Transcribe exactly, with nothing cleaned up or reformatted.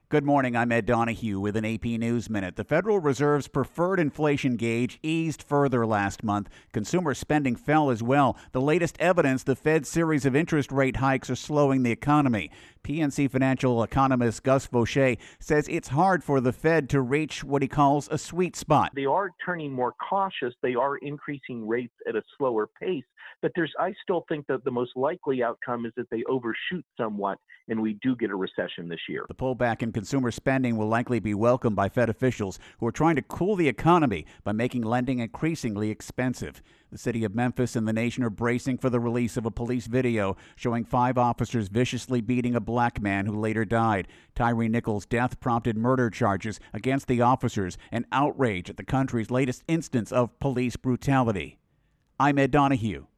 Good morning. I'm Ed Donahue with an A P News Minute. The Federal Reserve's preferred inflation gauge eased further last month. Consumer spending fell as well. The latest evidence the Fed's series of interest rate hikes are slowing the economy. P N C financial economist Gus Faucher says it's hard for the Fed to reach what he calls a sweet spot. They are turning more cautious. They are increasing rates at a slower pace. But there's, I still think that the most likely outcome is that they overshoot somewhat and we do get a recession this year. The pullback in consumer spending will likely be welcomed by Fed officials who are trying to cool the economy by making lending increasingly expensive. The city of Memphis and the nation are bracing for the release of a police video showing five officers viciously beating a black man who later died. Tyree Nichols' death prompted murder charges against the officers and outrage at the country's latest instance of police brutality. I'm Ed Donahue.